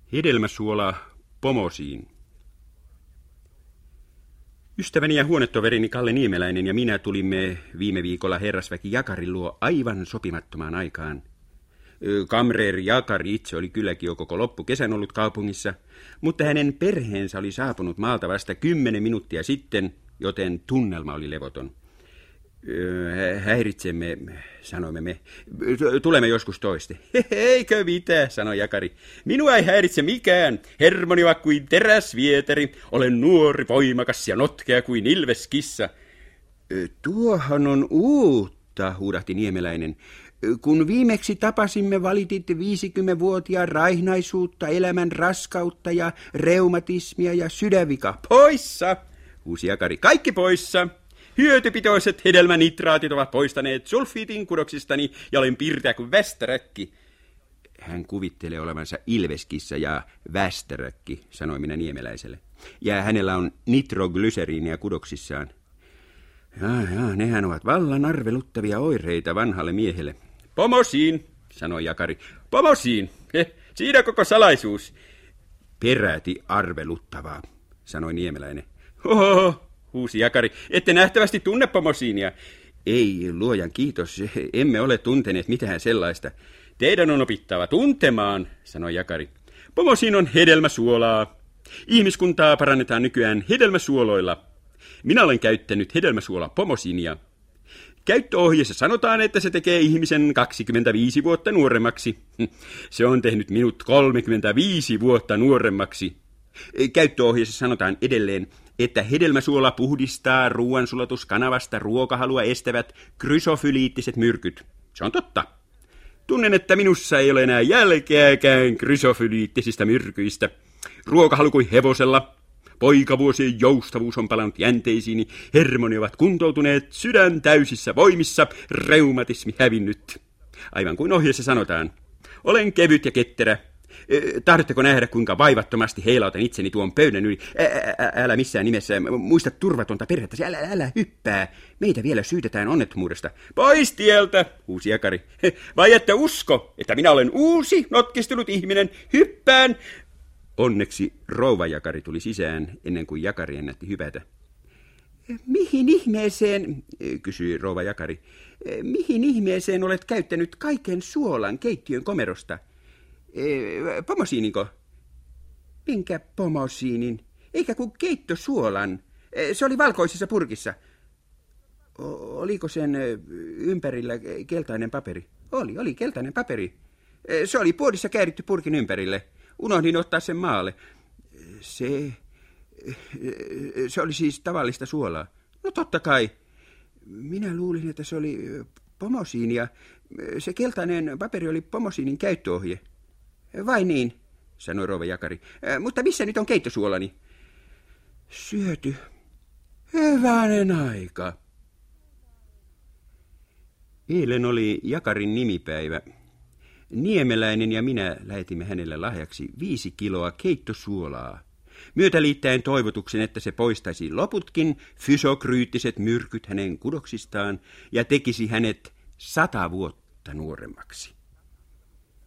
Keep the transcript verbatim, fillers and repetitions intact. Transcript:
Hedelmäsuola pomosiin. Ystäväni ja huonetoverini Kalle Niemeläinen ja minä tulimme viime viikolla herrasväki Jakarin luo aivan sopimattomaan aikaan. Kamreeri Jakari itse oli kylläkin jo koko loppukesän ollut kaupungissa, mutta hänen perheensä oli saapunut maalta vasta kymmenen minuuttia sitten, joten tunnelma oli levoton. Häiritsemme, sanoimme me. Tulemme joskus toiste. Eikö mitään, sanoi Jakari. Minua ei häiritse mikään. Hermoni on kuin teräsvieteri. Olen nuori, voimakas ja notkea kuin ilveskissa. Tuohan on uutta, huudahti Niemeläinen. Kun viimeksi tapasimme, valitit viisikymmenvuotiaan raihnaisuutta, elämän raskautta ja reumatismia ja sydänvika. Poissa, huusi Jakari. Kaikki poissa. Hyötypitoiset hedelmänitraatit ovat poistaneet sulfiitin kudoksistani ja olen pirteä kuin västäräkki. Hän kuvittelee olevansa ilveskissa ja västäräkki, sanoi minä Niemeläiselle. Ja hänellä on nitroglyseriinia kudoksissaan. Jaa, jaa, nehän ovat vallan arveluttavia oireita vanhalle miehelle. Pomosiin, sanoi Jakari. Pomosiin, Heh, siinä koko salaisuus. Peräti arveluttavaa, sanoi Niemeläinen. Oho, huusi Jakari, ette nähtävästi tunne pomosiinia. Ei, luojan kiitos, emme ole tunteneet mitään sellaista. Teidän on opittava tuntemaan, sanoi Jakari. Pomosiin on hedelmäsuolaa. Ihmiskuntaa parannetaan nykyään hedelmäsuoloilla. Minä olen käyttänyt hedelmäsuola pomosiinia. Käyttöohjeessa sanotaan, että se tekee ihmisen kaksikymmentäviisi vuotta nuoremmaksi. Se on tehnyt minut kolmekymmentäviisi vuotta nuoremmaksi. Käyttöohjeessa sanotaan edelleen, että hedelmäsuola puhdistaa ruoansulatuskanavasta ruokahalua estävät krysofyliittiset myrkyt. Se on totta. Tunnen, että minussa ei ole enää jälkeäkään krysofyliittisistä myrkyistä. Ruokahalu kuin hevosella. Poikavuosien joustavuus on palannut jänteisiini, hermoni ovat kuntoutuneet, sydän täysissä voimissa, reumatismi hävinnyt. Aivan kuin ohjeessa sanotaan. Olen kevyt ja ketterä. Tahdotteko nähdä, kuinka vaivattomasti heilautan itseni tuon pöydän yli? Ä- ä- älä missään nimessä, muista turvatonta perhettäsi, älä, älä hyppää. Meitä vielä syytetään onnettomuudesta. Pois tieltä, huusi Jakari. Vai ette usko, että minä olen uusi, notkistunut ihminen, hyppään. Onneksi rouva Jakari tuli sisään ennen kuin Jakari ennätti hypätä. Mihin ihmeeseen, kysyi rouva Jakari, mihin ihmeeseen olet käyttänyt kaiken suolan keittiön komerosta? Pomosiininko? Minkä pomosiinin? Eikä kuin keittosuolan. Se oli valkoisessa purkissa. Oliko sen ympärillä keltainen paperi? Oli, oli keltainen paperi. Se oli puodissa kääritty purkin ympärille. Unohdin ottaa sen maalle. Se, se oli siis tavallista suolaa. No totta kai. Minä luulin, että se oli pomosiinia. Se keltainen paperi oli pomosiinin käyttöohje. Vai niin, sanoi rouva Jakari. Mutta missä nyt on keittosuolani? Syöty. Hyvänen aika. Eilen oli Jakarin nimipäivä. Niemeläinen ja minä lähetimme hänelle lahjaksi viisi kiloa keittosuolaa, myötäliittäen toivotuksen, että se poistaisi loputkin fysokryyttiset myrkyt hänen kudoksistaan ja tekisi hänet sata vuotta nuoremmaksi.